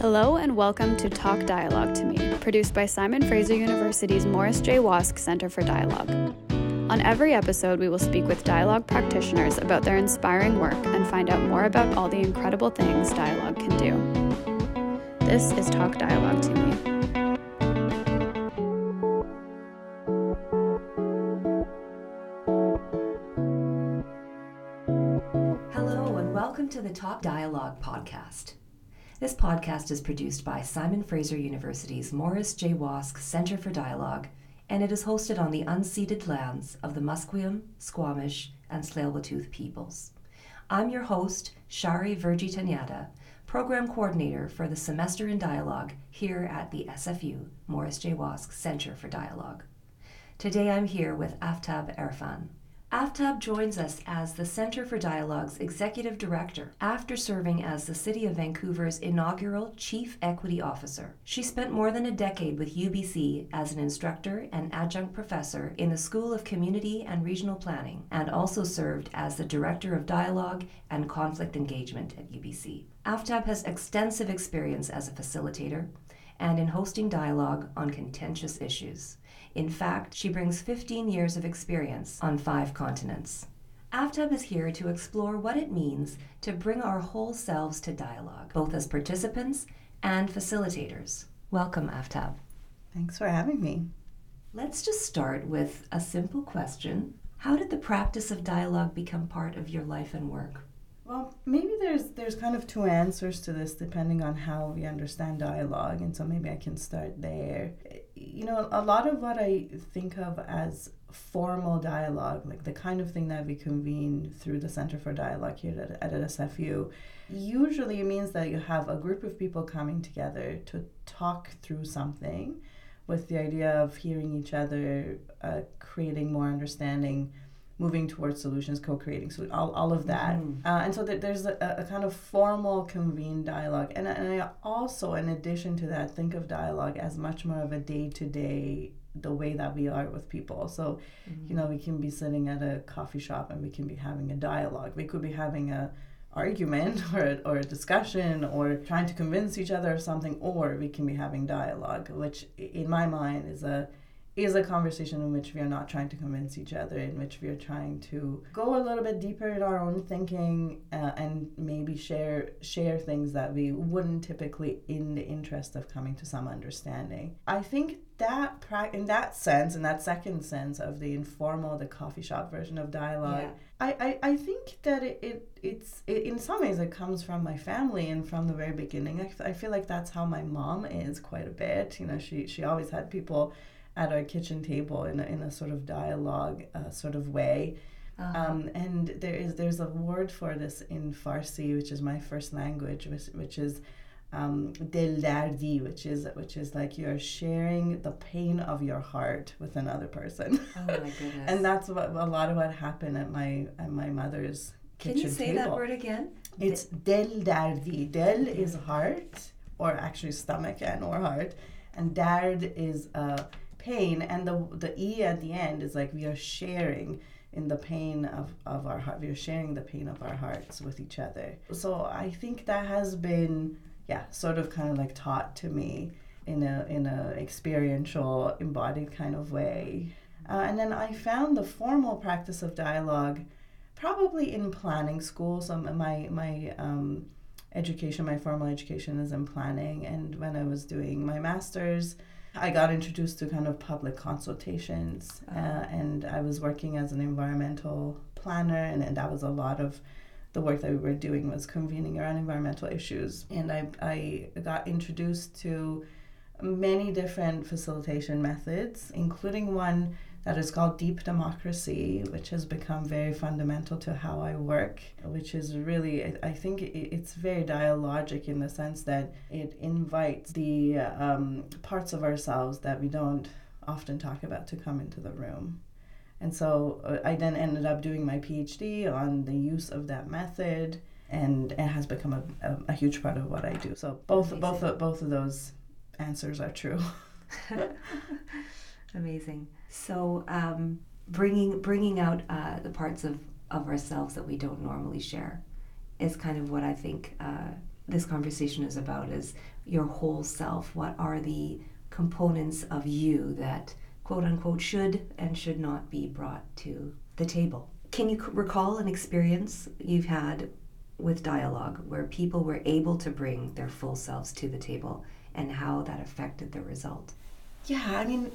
Hello and welcome to Talk Dialogue to Me, produced by Simon Fraser University's Morris J. Wosk Center for Dialogue. On every episode, we will speak with dialogue practitioners about their inspiring work and find out more about all the incredible things dialogue can do. This is Talk Dialogue to Me. Hello and welcome to the Talk Dialogue podcast. This podcast is produced by Simon Fraser University's Morris J. Wosk Center for Dialogue, and it is hosted on the unceded lands of the Musqueam, Squamish, and Tsleil-Waututh peoples. I'm your host, Shari Virgi-Tanyada, Program Coordinator for the Semester in Dialogue here at the SFU, Morris J. Wosk Center for Dialogue. Today I'm here with Aftab Erfan. Aftab joins us as the Center for Dialogue's Executive Director after serving as the City of Vancouver's inaugural Chief Equity Officer. She spent more than a decade with UBC as an instructor and adjunct professor in the School of Community and Regional Planning, and also served as the Director of Dialogue and Conflict Engagement at UBC. Aftab has extensive experience as a facilitator and in hosting dialogue on contentious issues. In fact, she brings 15 years of experience on 5 continents. Aftab is here to explore what it means to bring our whole selves to dialogue, both as participants and facilitators. Welcome, Aftab. Thanks for having me. Let's just start with a simple question. How did the practice of dialogue become part of your life and work? Well, maybe there's kind of 2 answers to this depending on how we understand dialogue, and so maybe I can start there. You know, a lot of what I think of as formal dialogue, like the kind of thing that we convene through the Center for Dialogue here at SFU, usually means that you have a group of people coming together to talk through something with the idea of hearing each other, creating more understanding, moving towards solutions, co-creating, so all of that. And so there's a kind of formal convened dialogue. And I also, in addition to that, think of dialogue as much more of a day-to-day, the way that we are with people. So, you know, we can be sitting at a coffee shop and we can be having a dialogue. We could be having a argument or a discussion or trying to convince each other of something, or we can be having dialogue, which in my mind is a conversation in which we are not trying to convince each other, in which we are trying to go a little bit deeper in our own thinking and maybe share things that we wouldn't typically, in the interest of coming to some understanding. I think that in that second sense of the informal, the coffee shop version of dialogue, I think that it's in some ways it comes from my family and from the very beginning. I feel like that's how my mom is quite a bit. You know, she always had people at our kitchen table in a sort of dialogue sort of way. And there's a word for this in Farsi, which is my first language, which is dil dardi, which is like you're sharing the pain of your heart with another person. Oh my goodness. And that's a lot of what happened at my mother's kitchen table. Can you say that word again? It's dil dardi. Dil is heart, or actually stomach or heart, and dard is pain, and the E at the end is like we are sharing in the pain of our heart. We are sharing the pain of our hearts with each other. So I think that has been, sort of kind of like taught to me in a experiential, embodied kind of way. And then I found the formal practice of dialogue probably in planning school. So my education, my formal education is in planning, and when I was doing my master's, I got introduced to kind of public consultations, and I was working as an environmental planner, and that was a lot of the work that we were doing was convening around environmental issues. And I got introduced to many different facilitation methods, including one that is called deep democracy, which has become very fundamental to how I work, which is really, I think it's very dialogic in the sense that it invites the parts of ourselves that we don't often talk about to come into the room. And so I then ended up doing my PhD on the use of that method, and it has become a huge part of what I do. So both of those answers are true. Amazing. So bringing out the parts of ourselves that we don't normally share is kind of what I think this conversation is about is your whole self. What are the components of you that, quote unquote, should and should not be brought to the table? Can you recall an experience you've had with dialogue where people were able to bring their full selves to the table and how that affected the result? Yeah, I mean,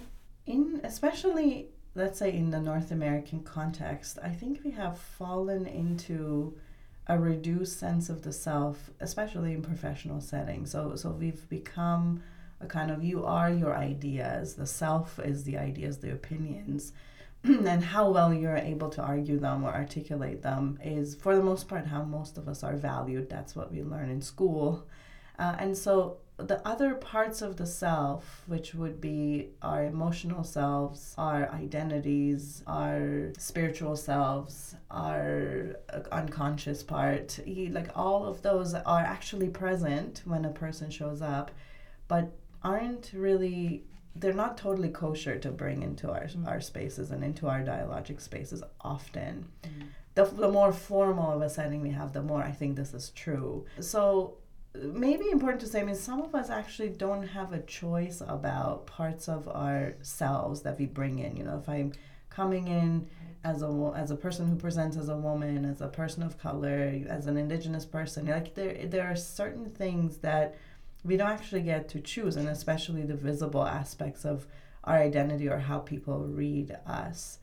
especially, let's say, in the North American context, I think we have fallen into a reduced sense of the self, especially in professional settings. So we've become a kind of, you are your ideas, the self is the ideas, the opinions, and how well you're able to argue them or articulate them is, for the most part, how most of us are valued. That's what we learn in school. And so the other parts of the self, which would be our emotional selves, our identities, our spiritual selves, our unconscious part, like all of those are actually present when a person shows up, but aren't really, they're not totally kosher to bring into our spaces and into our dialogic spaces often. The more formal of a setting we have, the more I think this is true. So maybe important to say, I mean, some of us actually don't have a choice about parts of ourselves that we bring in. You know, if I'm coming in as a person who presents as a woman, as a person of color, as an Indigenous person, like there are certain things that we don't actually get to choose, and especially the visible aspects of our identity or how people read us.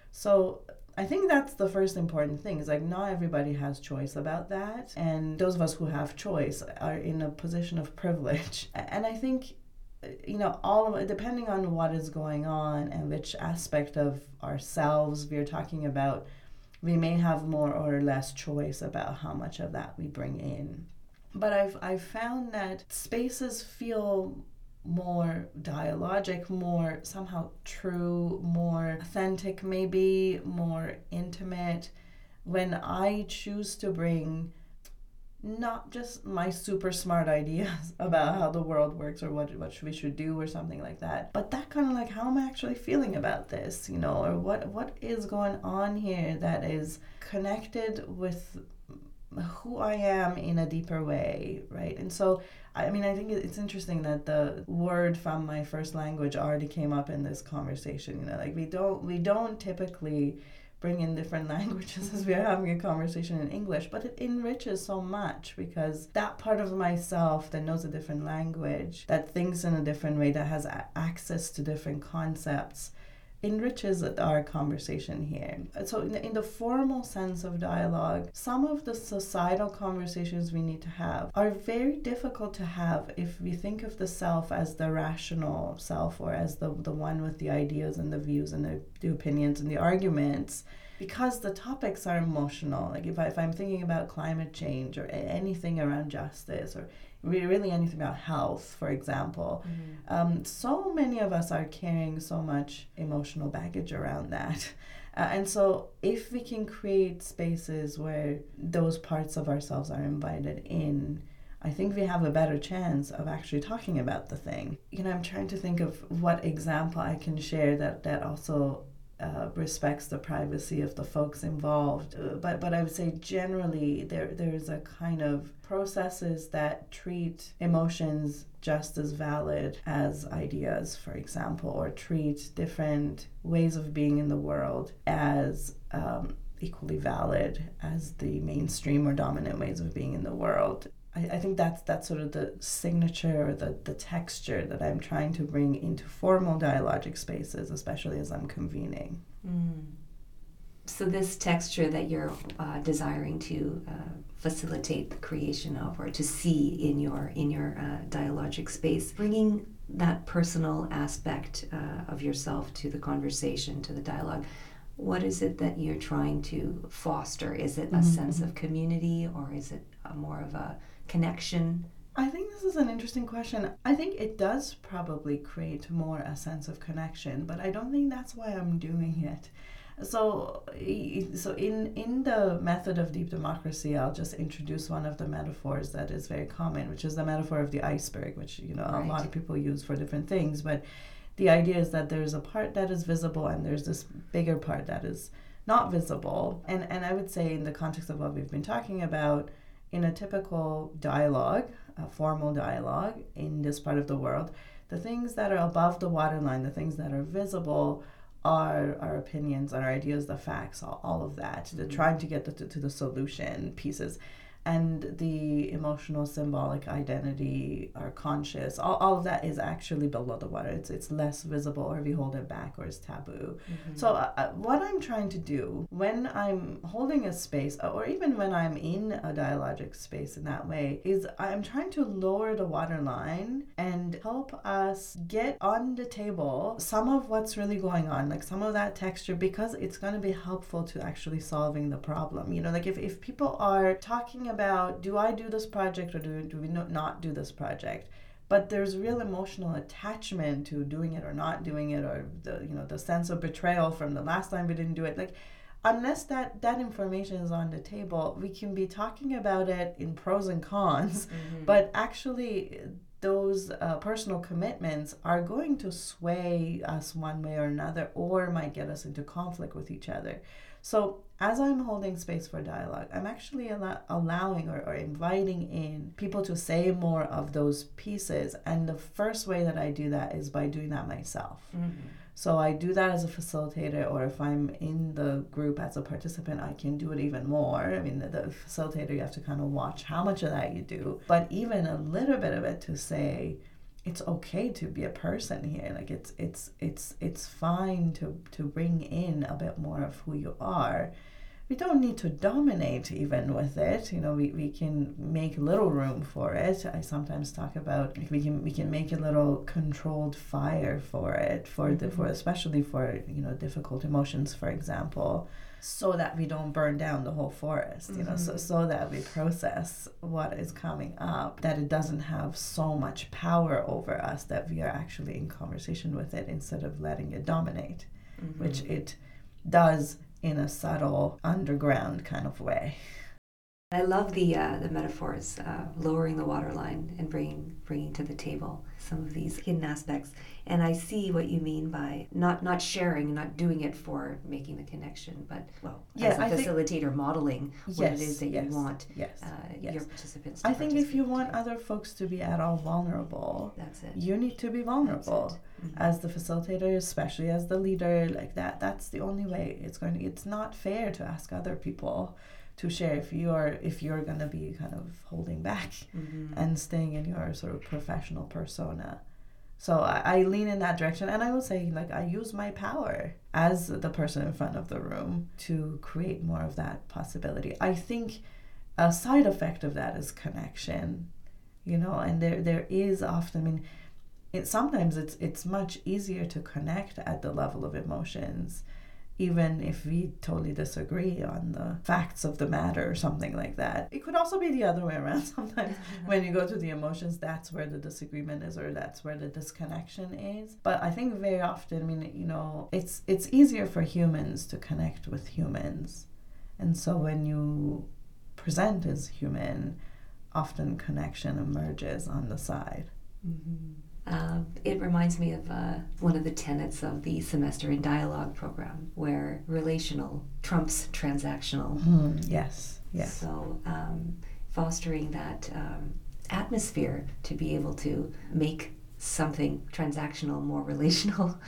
So I think that's the first important thing, is like not everybody has choice about that, and those of us who have choice are in a position of privilege. And I think, you know, all of it, depending on what is going on and which aspect of ourselves we're talking about, we may have more or less choice about how much of that we bring in. But I've found that spaces feel more dialogic, more somehow true, more authentic, maybe more intimate, when I choose to bring not just my super smart ideas about how the world works or what we should do or something like that, but that kind of like, how am I actually feeling about this, you know, or what is going on here that is connected with who I am in a deeper way, right? And so, I mean, I think it's interesting that the word from my first language already came up in this conversation. You know, like we don't typically bring in different languages as we are having a conversation in English, but it enriches so much because that part of myself that knows a different language, that thinks in a different way, that has access to different concepts, enriches our conversation here. So in the formal sense of dialogue, some of the societal conversations we need to have are very difficult to have if we think of the self as the rational self, or as the one with the ideas and the views and the opinions and the arguments, because the topics are emotional. Like if I'm thinking about climate change or anything around justice, or really anything about health, for example, so many of us are carrying so much emotional baggage around that. And so if we can create spaces where those parts of ourselves are invited in, I think we have a better chance of actually talking about the thing. You know, I'm trying to think of what example I can share that also respects the privacy of the folks involved. But I would say generally there's a kind of processes that treat emotions just as valid as ideas, for example, or treat different ways of being in the world as equally valid as the mainstream or dominant ways of being in the world. I think that's sort of the signature or the texture that I'm trying to bring into formal dialogic spaces, especially as I'm convening. So this texture that you're desiring to facilitate the creation of, or to see in your dialogic space, bringing that personal aspect of yourself to the conversation, to the dialogue, what is it that you're trying to foster? Is it a sense of community, or is it more of a connection? I think this is an interesting question. I think it does probably create more a sense of connection, but I don't think that's why I'm doing it. So in the method of deep democracy, I'll just introduce one of the metaphors that is very common, which is the metaphor of the iceberg, which, you know, right, a lot of people use for different things. But the idea is that there's a part that is visible and there's this bigger part that is not visible. And I would say in the context of what we've been talking about, in a typical dialogue, a formal dialogue in this part of the world, the things that are above the waterline, the things that are visible, are our opinions, our ideas, the facts, all of that. They're trying to get to the solution pieces. And the emotional, symbolic identity, our conscious, all of that is actually below the water. It's less visible, or we hold it back, or it's taboo. So what I'm trying to do when I'm holding a space, or even when I'm in a dialogic space in that way, is I'm trying to lower the waterline and help us get on the table some of what's really going on, like some of that texture, because it's going to be helpful to actually solving the problem. Like if people are talking about, do I do this project, or do we not do this project? But there's real emotional attachment to doing it or not doing it, or the sense of betrayal from the last time we didn't do it. Like, unless that information is on the table, we can be talking about it in pros and cons, but actually those personal commitments are going to sway us one way or another, or might get us into conflict with each other. So as I'm holding space for dialogue, I'm actually allowing or inviting in people to say more of those pieces. And the first way that I do that is by doing that myself. So I do that as a facilitator, or if I'm in the group as a participant, I can do it even more. I mean, the facilitator, you have to kind of watch how much of that you do, but even a little bit of it to say, it's okay to be a person here. Like it's fine to bring in a bit more of who you are. We don't need to dominate even with it. We can make little room for it. I sometimes talk about we can make a little controlled fire for it, for especially for difficult emotions, for example, so that we don't burn down the whole forest. So that we process what is coming up, that it doesn't have so much power over us, that we are actually in conversation with it instead of letting it dominate, which it does in a subtle underground kind of way. I love the metaphors, lowering the waterline and bringing to the table some of these hidden aspects. And I see what you mean by not sharing, not doing it for making the connection, but as a facilitator, modeling what it is that you want your participants to I think if you want other folks to be at all vulnerable, that's it. You need to be vulnerable. As the facilitator, especially as the leader, like that's the only way it's not fair to ask other people to share if you're going to be kind of holding back and staying in your sort of professional persona. So I lean in that direction, and I will say, like, I use my power as the person in front of the room to create more of that possibility. I think a side effect of that is connection, and there is often, sometimes it's much easier to connect at the level of emotions, even if we totally disagree on the facts of the matter or something like that. It could also be the other way around. Sometimes when you go to the emotions, that's where the disagreement is, or that's where the disconnection is. But I think very often, it's easier for humans to connect with humans. And so when you present as human, often connection emerges on the side. It reminds me of one of the tenets of the Semester in Dialogue program, where relational trumps transactional. Yes. So fostering that atmosphere to be able to make something transactional more relational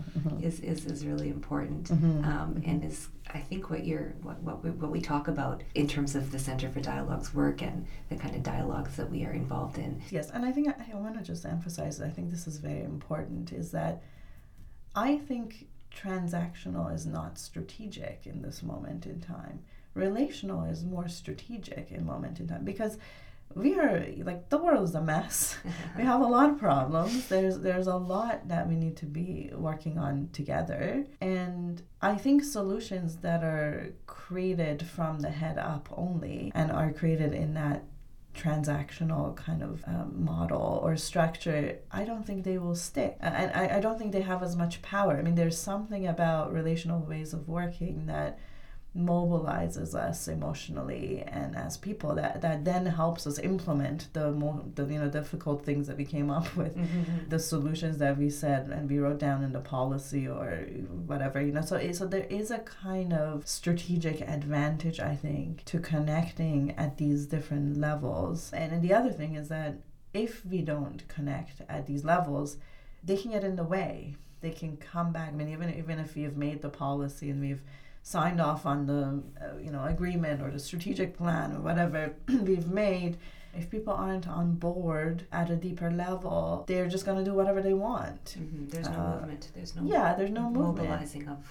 is really important, and is, I think, what we talk about in terms of the Center for Dialogue's work and the kind of dialogues that we are involved in. Yes, and I think I want to just emphasize, I think this is very important, is that I think transactional is not strategic in this moment in time. Relational is more strategic in moment in time, because we are, like, the world is a mess. We have a lot of problems. There's a lot that we need to be working on together. And I think solutions that are created from the head up only, and are created in that transactional kind of model or structure, I don't think they will stick. And I don't think they have as much power. There's something about relational ways of working that mobilizes us emotionally and as people, that then helps us implement the difficult things that we came up with, the solutions that we said and we wrote down in the policy or whatever, so there is a kind of strategic advantage, I think, to connecting at these different levels. And the other thing is that if we don't connect at these levels, they can get in the way. They can come back. I mean, even if we've made the policy and we've signed off on the agreement or the strategic plan or whatever we've made, if people aren't on board at a deeper level, they're just going to do whatever they want. There's no movement. There's no movement. Mobilizing of.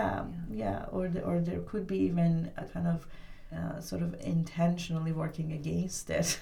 Or there could be even a kind of sort of intentionally working against it.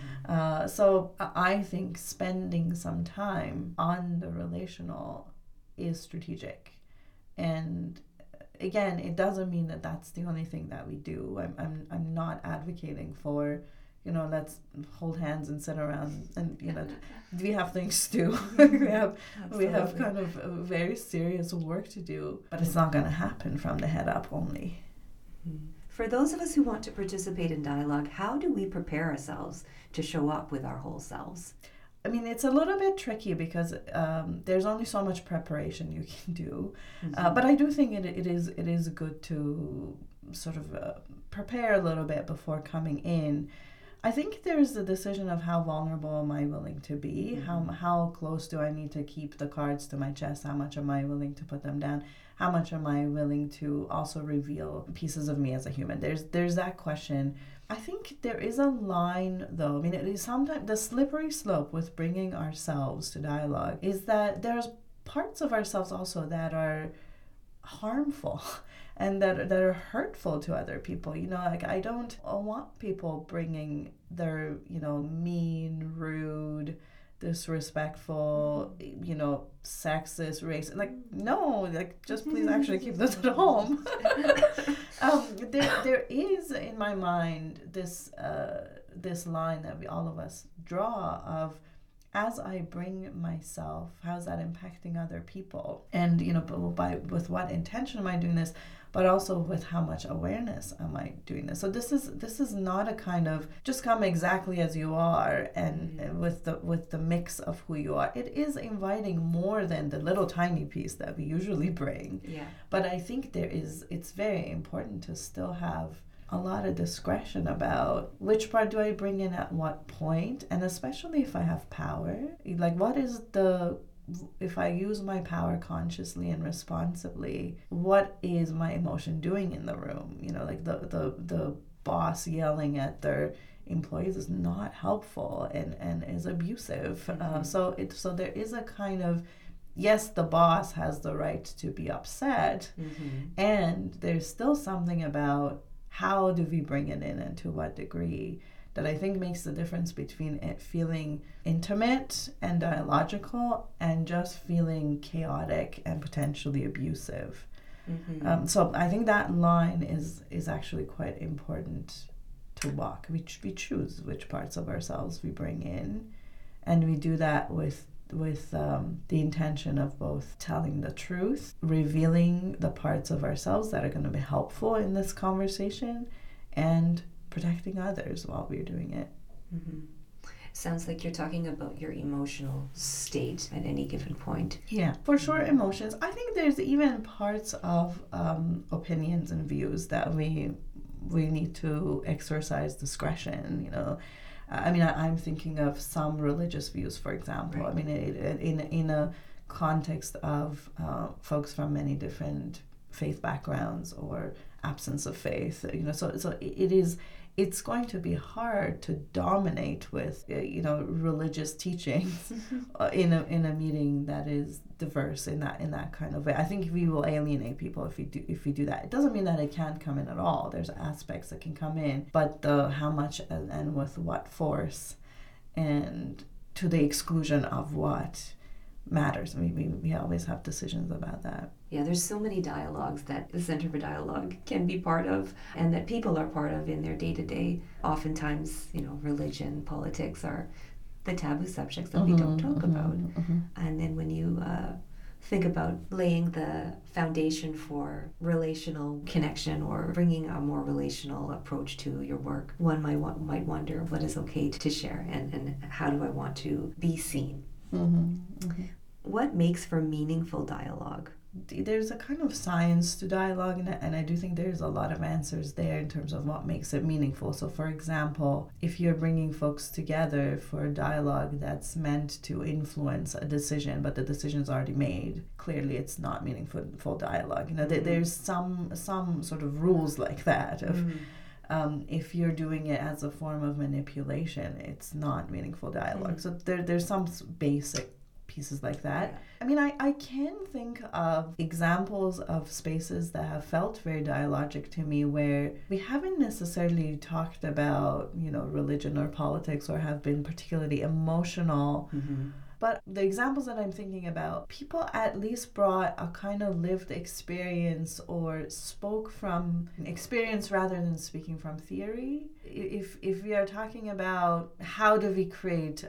So I think spending some time on the relational is strategic. And again, it doesn't mean that that's the only thing that we do. I'm not advocating for, let's hold hands and sit around and we have things to do. we have kind of very serious work to do, but it's not going to happen from the head up only. For those of us who want to participate in dialogue, how do we prepare ourselves to show up with our whole selves? I mean, it's a little bit tricky because there's only so much preparation you can do. But I do think it is good to sort of prepare a little bit before coming in. I think there's the decision of how vulnerable am I willing to be? How close do I need to keep the cards to my chest? How much am I willing to put them down? How much am I willing to also reveal pieces of me as a human? There's that question. I think there is a line, though. I mean, it is sometimes the slippery slope with bringing ourselves to dialogue is that there's parts of ourselves also that are harmful and that are hurtful to other people. Like I don't want people bringing their, mean, rude, disrespectful, sexist, racist. Like, no, just please actually keep this at home. There is, in my mind, this line that all of us draw of, as I bring myself, how's that impacting other people? And, with what intention am I doing this? But also with how much awareness am I doing this? So this is not a kind of just come exactly as you are and with the mix of who you are. It is inviting more than the little tiny piece that we usually bring. Yeah. But I think it's very important to still have a lot of discretion about which part do I bring in at what point, and especially if I have power, like if I use my power consciously and responsibly, what is my emotion doing in the room? Like the boss yelling at their employees is not helpful and is abusive. So there is a kind of, yes, the boss has the right to be upset, and there's still something about how do we bring it in and to what degree that I think makes the difference between it feeling intimate and dialogical and just feeling chaotic and potentially abusive. So I think that line is actually quite important to walk. We choose which parts of ourselves we bring in, and we do that with the intention of both telling the truth, revealing the parts of ourselves that are going to be helpful in this conversation, and protecting others while we're doing it. Sounds like you're talking about your emotional state at any given point. Yeah, for sure, emotions. I think there's even parts of opinions and views that we need to exercise discretion, I mean, I'm thinking of some religious views, for example. Right. I mean, in a context of folks from many different faith backgrounds or absence of faith, so it's going to be hard to dominate with religious teachings in a meeting that is diverse in that kind of way. I think we will alienate people if we do that. It doesn't mean that it can't come in at all. There's aspects that can come in, but how much and with what force, and to the exclusion of what matters. I mean, we always have decisions about that. Yeah, there's so many dialogues that the Center for Dialogue can be part of and that people are part of in their day-to-day. Oftentimes, religion, politics are the taboo subjects that we don't talk about. And then when you think about laying the foundation for relational connection or bringing a more relational approach to your work, one might wonder what is okay to share and how do I want to be seen. What makes for meaningful dialogue? There's a kind of science to dialogue, and I do think there's a lot of answers there in terms of what makes it meaningful. So, for example, if you're bringing folks together for a dialogue that's meant to influence a decision, but the decision's already made, clearly it's not meaningful dialogue. There's some sort of rules like that of if you're doing it as a form of manipulation, it's not meaningful dialogue. So there's some basic pieces like that. Yeah. I mean, I can think of examples of spaces that have felt very dialogic to me where we haven't necessarily talked about, religion or politics or have been particularly emotional. But the examples that I'm thinking about, people at least brought a kind of lived experience or spoke from experience rather than speaking from theory. If we are talking about how do we create,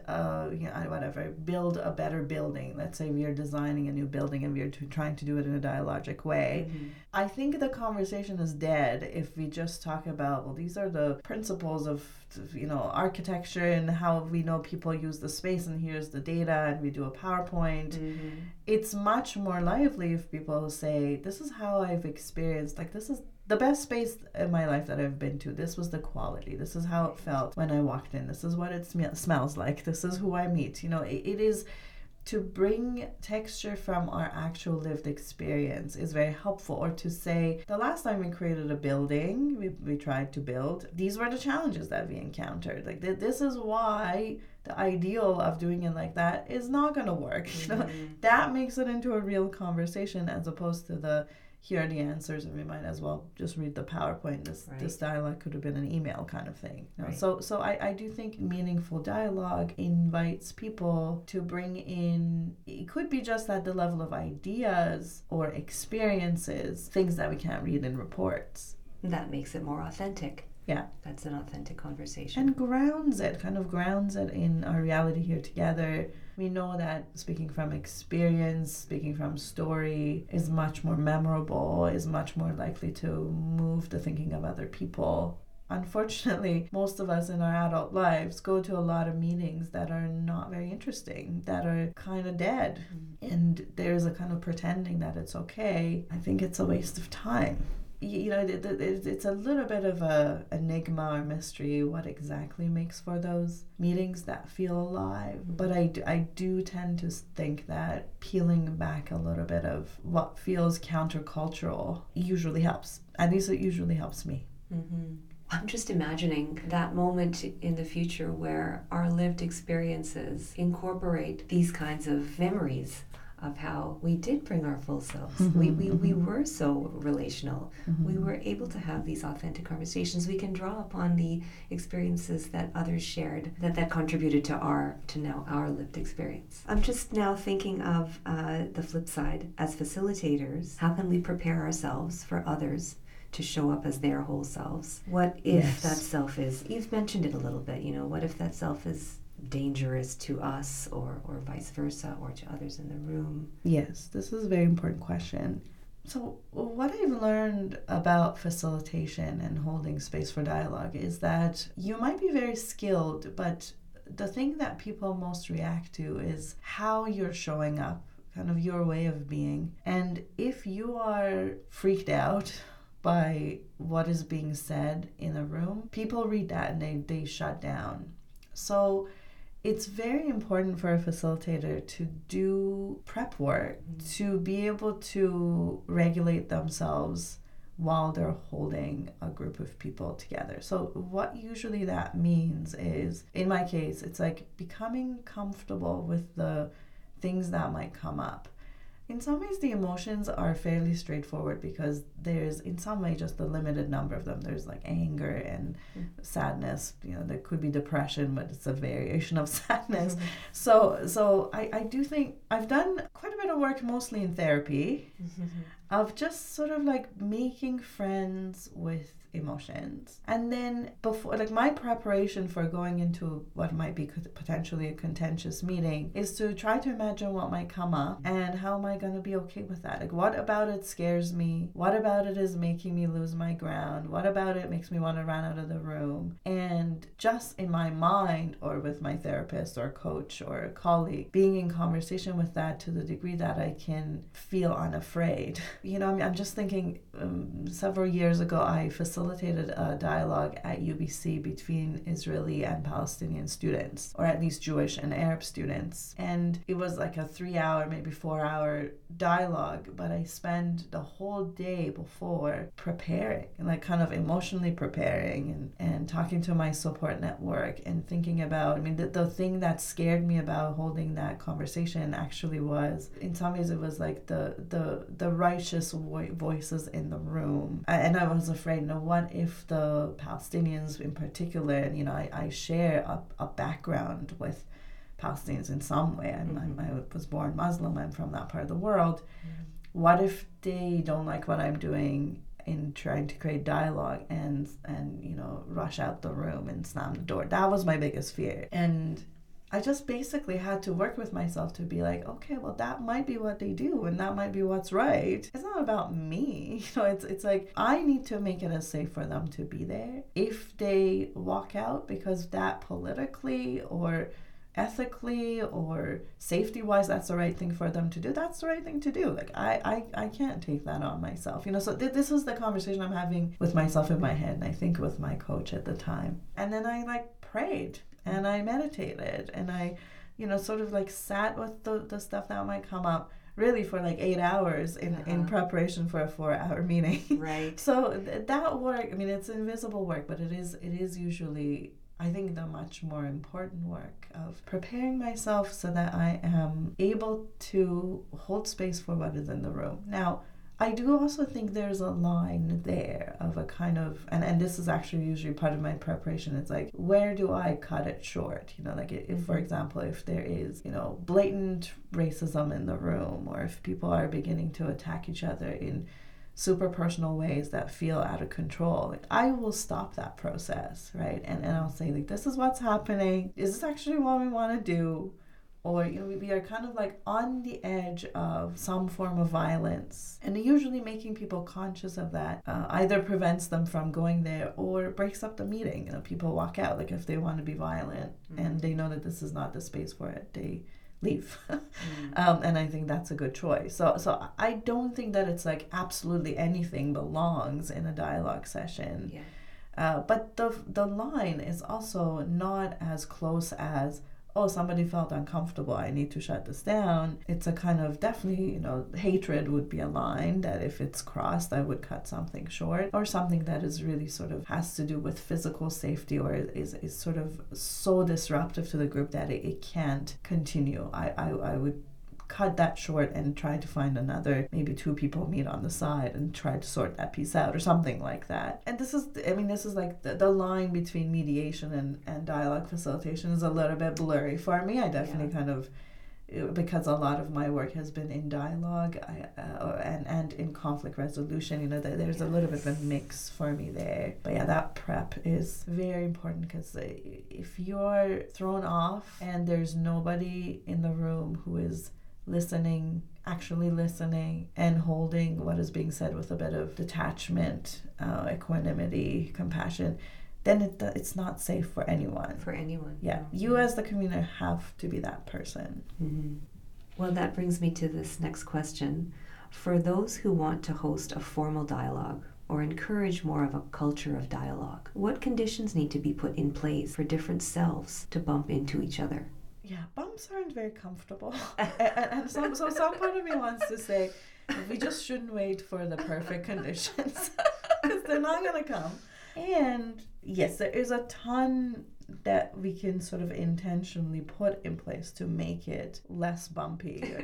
build a better building, let's say we are designing a new building and we are trying to do it in a dialogic way, I think the conversation is dead if we just talk about, well, these are the principles of architecture and how we know people use the space, and here's the data, and we do a PowerPoint. It's much more lively if people say, this is how I've experienced, this is the best space in my life that I've been to. This was the quality. This is how it felt when I walked in. This is what it smells like. This is who I meet. It is to bring texture from our actual lived experience is very helpful. Or to say, the last time we created a building, we tried to build, these were the challenges that we encountered. This is why the ideal of doing it like that is not going to work. That makes it into a real conversation as opposed to the, here are the answers, and we might as well just read the PowerPoint. This dialogue could have been an email kind of thing. So I do think meaningful dialogue invites people to bring in, it could be just at the level of ideas or experiences, things that we can't read in reports. That makes it more authentic. Yeah. That's an authentic conversation. And grounds it in our reality here together. We know that speaking from experience, speaking from story is much more memorable, is much more likely to move the thinking of other people. Unfortunately, most of us in our adult lives go to a lot of meetings that are not very interesting, that are kind of dead. And there's a kind of pretending that it's okay. I think it's a waste of time. It's a little bit of a enigma or mystery what exactly makes for those meetings that feel alive. But I do tend to think that peeling back a little bit of what feels countercultural usually helps. At least it usually helps me. I'm just imagining that moment in the future where our lived experiences incorporate these kinds of memories of how we did bring our full selves. We were so relational. We were able to have these authentic conversations. We can draw upon the experiences that others shared that contributed to our lived experience. I'm just now thinking of the flip side. As facilitators, how can we prepare ourselves for others to show up as their whole selves? What if that self is, you've mentioned it a little bit, what if that self is dangerous to us or vice versa, or to others in the room? Yes, this is a very important question. So what I've learned about facilitation and holding space for dialogue is that you might be very skilled, but the thing that people most react to is how you're showing up, kind of your way of being. And if you are freaked out by what is being said in a room, people read that and they shut down. So it's very important for a facilitator to do prep work, to be able to regulate themselves while they're holding a group of people together. So what usually that means is, in my case, it's becoming comfortable with the things that might come up. In some ways, the emotions are fairly straightforward because there's, in some way, just a limited number of them. There's anger and sadness. There could be depression, but it's a variation of sadness. So I do think I've done quite a bit of work, mostly in therapy, of just sort of like making friends with emotions. And then before, like, my preparation for going into what might be potentially a contentious meeting is to try to imagine what might come up and how am I going to be okay with that. Like, what about it scares me? What about it is making me lose my ground? What about it makes me want to run out of the room? And just in my mind, or with my therapist or coach or a colleague, being in conversation with that to the degree that I can feel unafraid. You know, I'm just thinking, several years ago I facilitated a dialogue at UBC between Israeli and Palestinian students, or at least Jewish and Arab students. And it was like a 3-hour, maybe 4-hour dialogue, but I spent the whole day before preparing, like kind of emotionally preparing and talking to my support network and thinking about, I mean, the thing that scared me about holding that conversation actually was, in some ways it was like the righteous voices in the room. And I was afraid, you know, what if the Palestinians in particular, and, you know, I share a background with Palestinians in some way. I was born Muslim. I'm from that part of the world. What if they don't like what I'm doing in trying to create dialogue and you know, rush out the room and slam the door? That was my biggest fear. And I just basically had to work with myself to be like, okay, well, that might be what they do and that might be what's right. It's not about me. You know, it's like I need to make it as safe for them to be there. If they walk out because that politically or ethically or safety-wise that's the right thing for them to do, that's the right thing to do. Like I can't take that on myself, you know. So this was the conversation I'm having with myself in my head, and I think with my coach at the time. And then I like prayed and I meditated and I, you know, sort of like sat with the stuff that might come up really for like 8 hours in preparation for a 4-hour meeting. Right. So that work, I mean, it's invisible work, but it is usually, I think, the much more important work of preparing myself so that I am able to hold space for what is in the room. Now, I do also think there's a line there of a kind of, and this is actually usually part of my preparation, it's like, where do I cut it short? You know, like if, for example, if there is, you know, blatant racism in the room, or if people are beginning to attack each other in super personal ways that feel out of control, like, I will stop that process, right? And I'll say, like, this is what's happening. Is this actually what we want to do? Or, you know, we are kind of like on the edge of some form of violence. And usually making people conscious of that either prevents them from going there or breaks up the meeting. You know, people walk out, like, if they want to be violent and they know that this is not the space for it, they leave. And I think that's a good choice. So I don't think that it's like absolutely anything belongs in a dialogue session. Yeah. But the line is also not as close as, oh, somebody felt uncomfortable, I need to shut this down. It's a kind of, definitely, you know, hatred would be a line that if it's crossed, I would cut something short, or something that is really sort of has to do with physical safety, or is sort of so disruptive to the group that it can't continue. I would cut that short and try to find another, maybe 2 people meet on the side and try to sort that piece out or something like that. And this is like the line between mediation and dialogue facilitation is a little bit blurry for me. I definitely kind of, because a lot of my work has been in dialogue and in conflict resolution, you know, there's a little bit of a mix for me there. But yeah, that prep is very important, because if you're thrown off and there's nobody in the room who is actually listening and holding what is being said with a bit of detachment, equanimity, compassion, then it's not safe for anyone. For anyone. Yeah. No. You as the community have to be that person. Mm-hmm. Well, that brings me to this next question. For those who want to host a formal dialogue or encourage more of a culture of dialogue, what conditions need to be put in place for different selves to bump into each other? Yeah, bumps aren't very comfortable. and so some part of me wants to say, we just shouldn't wait for the perfect conditions, because they're not going to come. And yes, there is a ton that we can sort of intentionally put in place to make it less bumpy,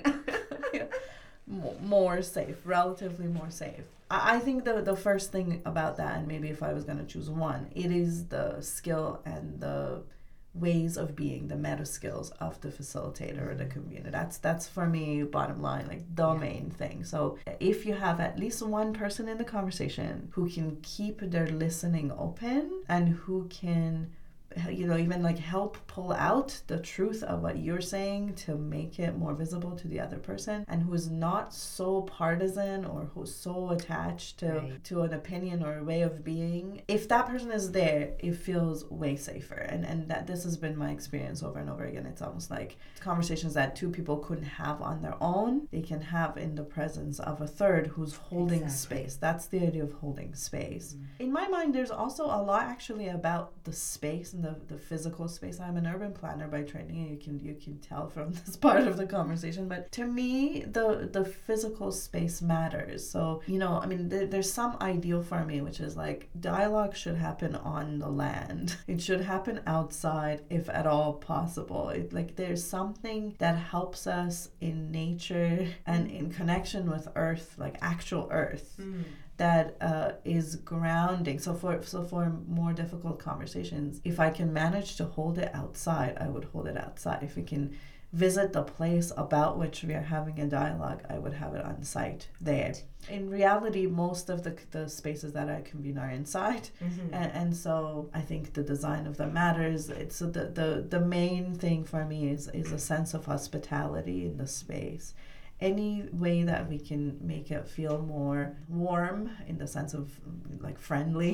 more safe, relatively more safe. I think the first thing about that, and maybe if I was going to choose one, it is the skill and the ways of being, the meta skills of the facilitator or the convener. That's for me, bottom line, like the main thing. So if you have at least one person in the conversation who can keep their listening open and who can, you know, even like help pull out the truth of what you're saying to make it more visible to the other person, and who is not so partisan or who's so attached to an opinion or a way of being, if that person is there, it feels way safer. And that this has been my experience over and over again. It's almost like conversations that two people couldn't have on their own, they can have in the presence of a third who's holding space. That's the idea of holding space. In my mind, there's also a lot actually about the space and the physical space. I'm an urban planner by training, and you can tell from this part of the conversation, but to me the physical space matters. So, you know, I mean, there's some ideal for me, which is like dialogue should happen on the land. It should happen outside if at all possible. Like there's something that helps us in nature and in connection with earth, like actual earth, that is grounding. So for more difficult conversations, if I can manage to hold it outside, I would hold it outside. If we can visit the place about which we are having a dialogue, I would have it on site there. In reality, most of the spaces that I convene are inside, and so I think the design of them matters. It's the main thing for me is a sense of hospitality in the space. Any way that we can make it feel more warm in the sense of like friendly.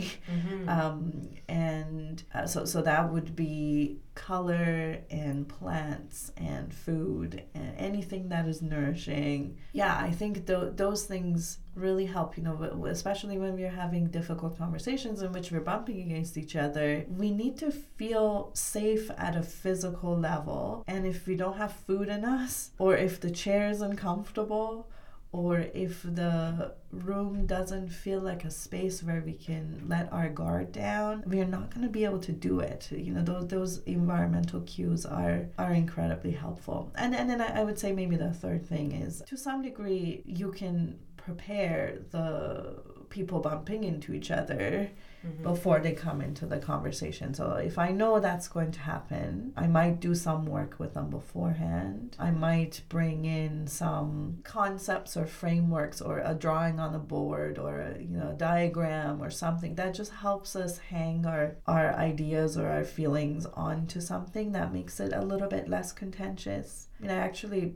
So that would be color and plants and food and anything that is nourishing. Yeah, I think those things really help, you know, especially when we're having difficult conversations in which we're bumping against each other. We need to feel safe at a physical level. And if we don't have food in us, or if the chair is uncomfortable, or if the room doesn't feel like a space where we can let our guard down, we're not going to be able to do it. You know, those environmental cues are incredibly helpful. And then I would say maybe the third thing is, to some degree, you can prepare the people bumping into each other before they come into the conversation. So if I know that's going to happen, I might do some work with them beforehand. I might bring in some concepts or frameworks or a drawing on a board or a diagram or something that just helps us hang our ideas or our feelings onto something that makes it a little bit less contentious. I mean, I actually,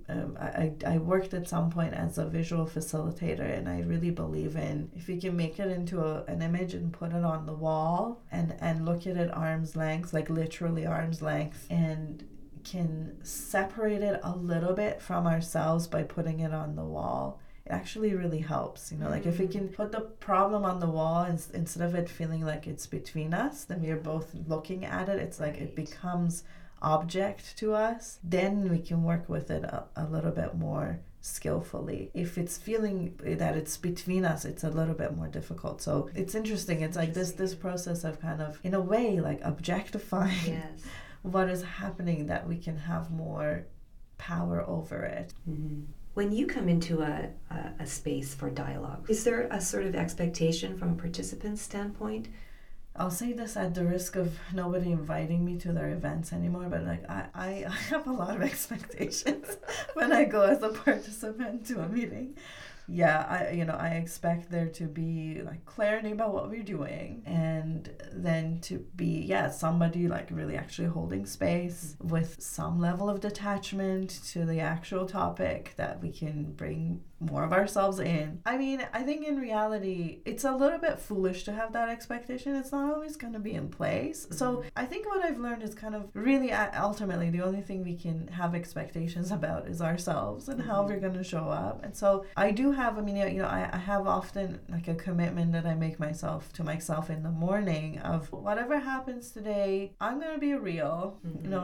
I worked at some point as a visual facilitator, and I really believe in, if you can make it into an image and put it on the wall and look at it arm's length, like literally arm's length, and can separate it a little bit from ourselves by putting it on the wall, it actually really helps. You know, like if we can put the problem on the wall instead of it feeling like it's between us, then we are both looking at it. It's like it becomes object to us, then we can work with it a little bit more skillfully. If it's feeling that it's between us, it's a little bit more difficult. So it's interesting. It's like this process of kind of, in a way, like objectifying what is happening, that we can have more power over it. When you come into a space for dialogue, is there a sort of expectation from a participant's standpoint? I'll say this at the risk of nobody inviting me to their events anymore, but like I have a lot of expectations when I go as a participant to a meeting. Yeah, I expect there to be like clarity about what we're doing, and then to be somebody like really actually holding space with some level of detachment to the actual topic, that we can bring more of ourselves in. I mean, I think in reality, it's a little bit foolish to have that expectation. It's not always going to be in place. So I think what I've learned is kind of really ultimately the only thing we can have expectations about is ourselves and how we're going to show up. And so I do have, I have often like a commitment that I make to myself in the morning of, whatever happens today, I'm going to be real.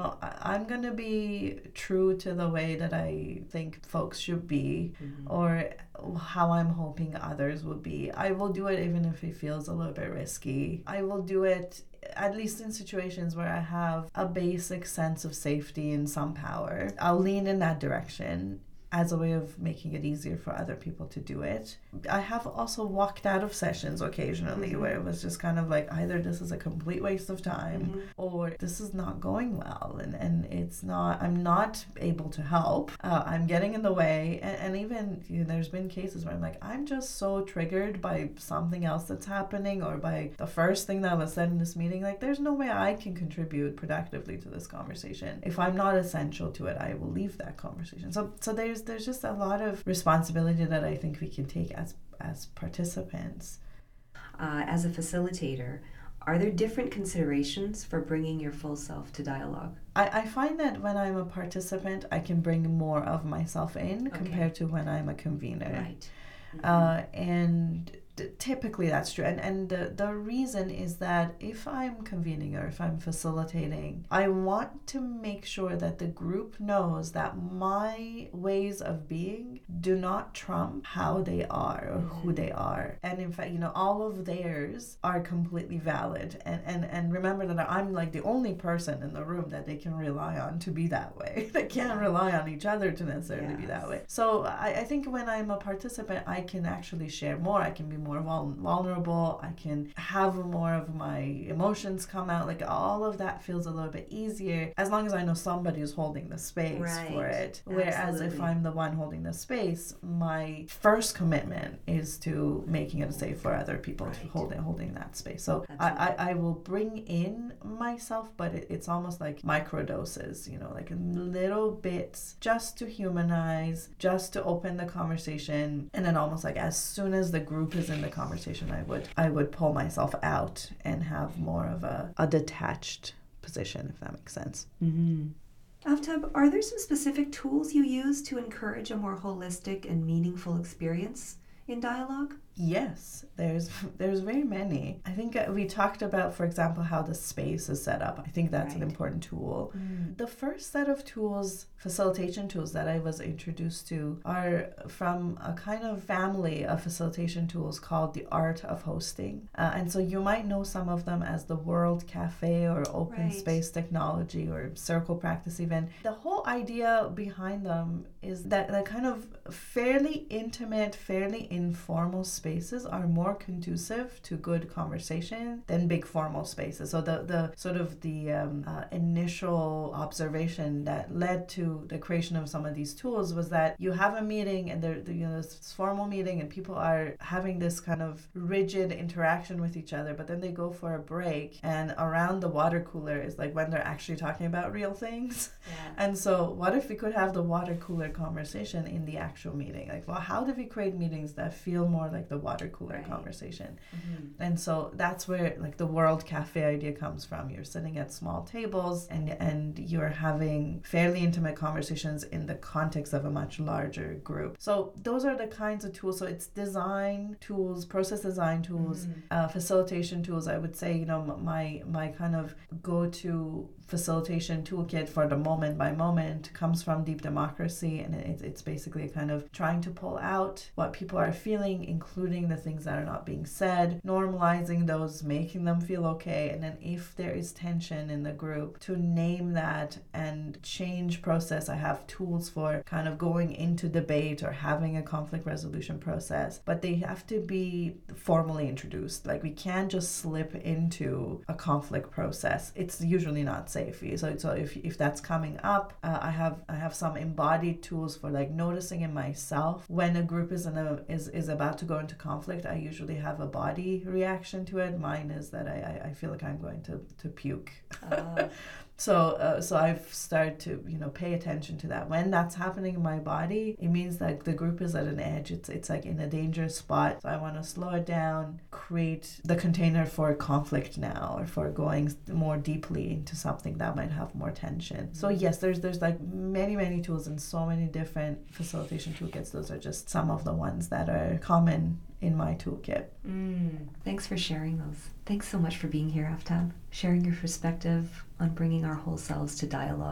I'm going to be true to the way that I think folks should be, or how I'm hoping others will be. I will do it even if it feels a little bit risky. I will do it at least in situations where I have a basic sense of safety and some power. I'll lean in that direction. as a way of making it easier for other people to do it. I have also walked out of sessions occasionally where it was just kind of like either this is a complete waste of time or this is not going well and it's not, I'm not able to help. I'm getting in the way. And even there's been cases where I'm like, I'm just so triggered by something else that's happening or by the first thing that was said in this meeting. Like, there's no way I can contribute productively to this conversation. If I'm not essential to it, I will leave that conversation. So there's just a lot of responsibility that I think we can take as participants. As a facilitator, are there different considerations for bringing your full self to dialogue? I find that when I'm a participant, I can bring more of myself in compared to when I'm a convener. Right. And typically that's true. And the reason is that if I'm convening or if I'm facilitating, I want to make sure that the group knows that my ways of being do not trump how they are or who they are. And in fact, all of theirs are completely valid. And remember that I'm like the only person in the room that they can rely on to be that way. They can't rely on each other to necessarily be that way. So I think when I'm a participant, I can actually share more. I can be more vulnerable. I can have more of my emotions come out. Like, all of that feels a little bit easier as long as I know somebody is holding the space for it. Whereas if I'm the one holding the space, my first commitment is to making it safe for other people to holding that space. So I will bring in myself, but it's almost like micro doses, like little bits just to humanize, just to open the conversation. And then almost like as soon as the group is in the conversation, I would pull myself out and have more of a detached position, if that makes sense. Aftab, are there some specific tools you use to encourage a more holistic and meaningful experience in dialogue? Yes, there's very many. I think we talked about, for example, how the space is set up. I think that's an important tool. The first set of tools, facilitation tools that I was introduced to are from a kind of family of facilitation tools called the Art of Hosting. And so you might know some of them as the World Cafe or Open Space Technology or Circle Practice Event. The whole idea behind them is that the kind of fairly intimate, fairly informal spaces are more conducive to good conversation than big formal spaces. So the sort of the initial observation that led to the creation of some of these tools was that you have a meeting and this formal meeting and people are having this kind of rigid interaction with each other, but then they go for a break and around the water cooler is like when they're actually talking about real things. And so what if we could have the water cooler conversation in the actual meeting? Like, well, how do we create meetings that feel more like the water cooler conversation? And so that's where like the World Cafe idea comes from. You're sitting at small tables and you're having fairly intimate conversations in the context of a much larger group. So those are the kinds of tools. So it's design tools, process design tools, facilitation tools. I would say, my kind of go-to facilitation toolkit for the moment by moment comes from Deep Democracy, and it's basically kind of trying to pull out what people are feeling, including the things that are not being said, normalizing those, making them feel okay, and then if there is tension in the group, to name that and change process. I have tools for kind of going into debate or having a conflict resolution process, but they have to be formally introduced. Like, we can't just slip into a conflict process. It's usually not safe. So if that's coming up, I have some embodied tools for like noticing in myself when a group is about to go into conflict. I usually have a body reaction to it. Mine is that I feel like I'm going to puke. So I've started to pay attention to that. When that's happening in my body, it means that the group is at an edge. It's like in a dangerous spot. So I want to slow it down, create the container for conflict now, or for going more deeply into something that might have more tension. So yes, there's like many tools and so many different facilitation toolkits. Those are just some of the ones that are common in my toolkit. Thanks for sharing those. Thanks so much for being here, Aftab, sharing your perspective on bringing our whole selves to dialogue.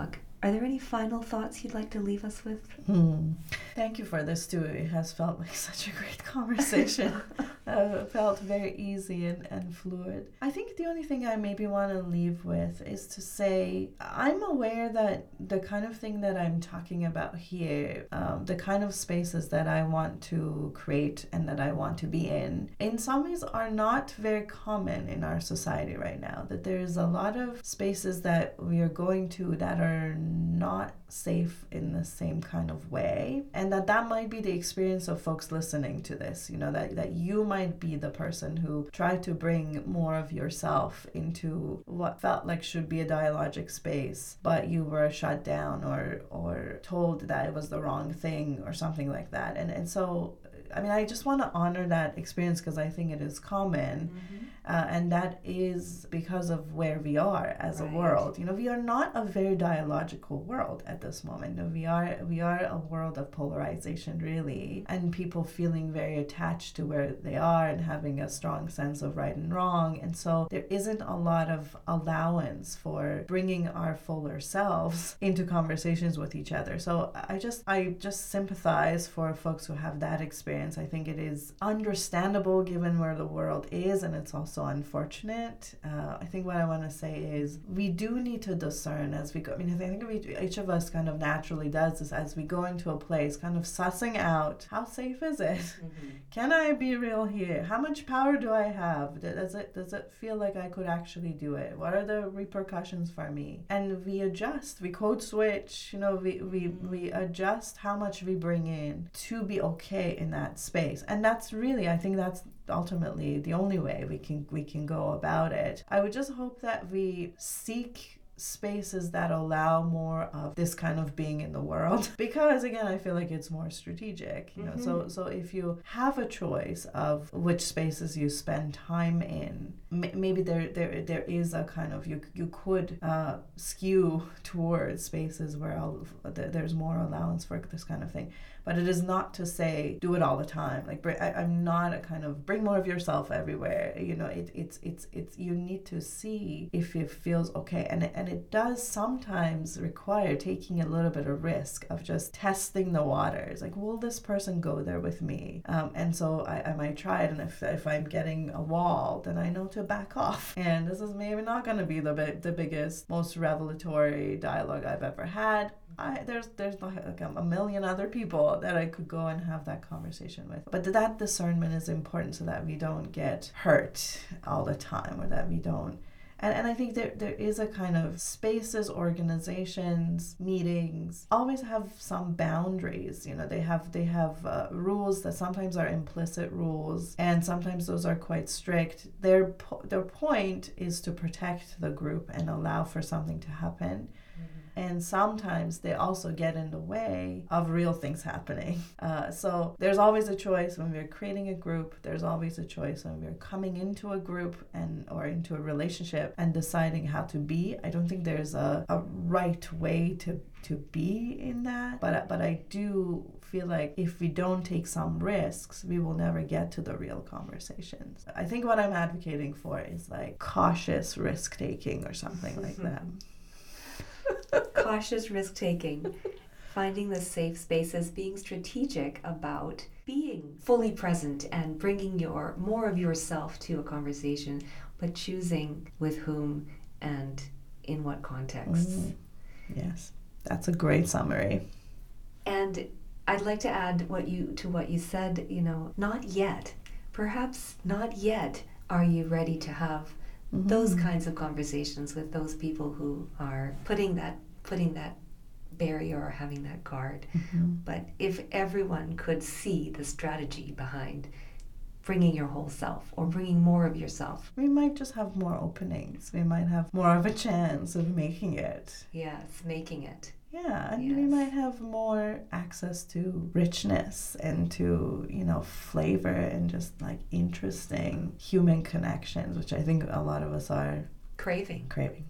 Are there any final thoughts you'd like to leave us with? Thank you for this too. It has felt like such a great conversation. It felt very easy and fluid. I think the only thing I maybe want to leave with is to say I'm aware that the kind of thing that I'm talking about here, the kind of spaces that I want to create and that I want to be in some ways are not very common in our society right now. That there's a lot of spaces that we are going to that are not safe in the same kind of way, and that might be the experience of folks listening to this, that you might be the person who tried to bring more of yourself into what felt like should be a dialogic space, but you were shut down or told that it was the wrong thing or something like that. And so I just want to honor that experience because I think it is common. And that is because of where we are as a world. We are not a very dialogical world at this moment. We are a world of polarization, really, and people feeling very attached to where they are and having a strong sense of right and wrong. And so there isn't a lot of allowance for bringing our fuller selves into conversations with each other. So I just sympathize for folks who have that experience. I think it is understandable given where the world is, and it's also unfortunate. I think what I want to say is we do need to discern as we go. I think each of us kind of naturally does this as we go into a place, kind of sussing out how safe is it? Can I be real here? How much power do I have? Does it feel like I could actually do it? What are the repercussions for me? And we adjust, we code switch, we adjust how much we bring in to be okay in that space. And that's really, I think that's ultimately the only way we can go about it. I would just hope that we seek spaces that allow more of this kind of being in the world, because again I feel like it's more strategic, so if you have a choice of which spaces you spend time in, maybe there is a kind of you could skew towards spaces where there's more allowance for this kind of thing. But it is not to say do it all the time. Like I'm not a kind of bring more of yourself everywhere. It's you need to see if it feels okay, and it does sometimes require taking a little bit of risk of just testing the waters. Like, will this person go there with me? And so I might try it, and if I'm getting a wall, then I know to back off. And this is maybe not going to be the biggest, most revelatory dialogue I've ever had. There's like a million other people that I could go and have that conversation with. But that discernment is important so that we don't get hurt all the time, or that we don't. And I think there is a kind of spaces, organizations, meetings always have some boundaries. They have rules that sometimes are implicit rules, and sometimes those are quite strict. Their point is to protect the group and allow for something to happen. And sometimes they also get in the way of real things happening. So there's always a choice when we're creating a group. There's always a choice when we're coming into a group or into a relationship and deciding how to be. I don't think there's a right way to be in that. But I do feel like if we don't take some risks, we will never get to the real conversations. I think what I'm advocating for is like cautious risk taking or something like that. Cautious risk-taking, finding the safe spaces, being strategic about being fully present and bringing more of yourself to a conversation, but choosing with whom and in what contexts. Yes, that's a great summary. And I'd like to add what you said, not yet. Perhaps not yet are you ready to have those kinds of conversations with those people who are putting that barrier or having that guard. But if everyone could see the strategy behind bringing your whole self or bringing more of yourself, we might just have more openings. We might have more of a chance of making it. Yes, making it. Yeah, and we might have more access to richness and to, flavor and just like interesting human connections, which I think a lot of us are craving.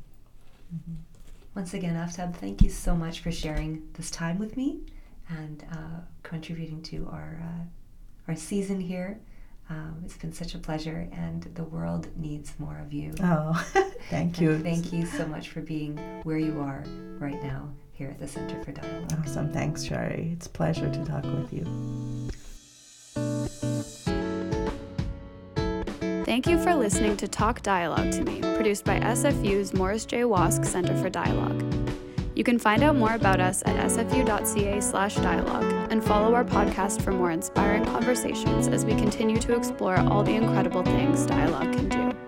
Once again, Aftab, thank you so much for sharing this time with me and contributing to our season here. It's been such a pleasure, and the world needs more of you. Oh, thank you. Thank you so much for being where you are right now. here at the Center for Dialogue. Awesome. Thanks, Shari. It's a pleasure to talk with you. Thank you for listening to Talk Dialogue to Me, produced by SFU's Morris J. Wosk Center for Dialogue. You can find out more about us at sfu.ca/dialogue and follow our podcast for more inspiring conversations as we continue to explore all the incredible things dialogue can do.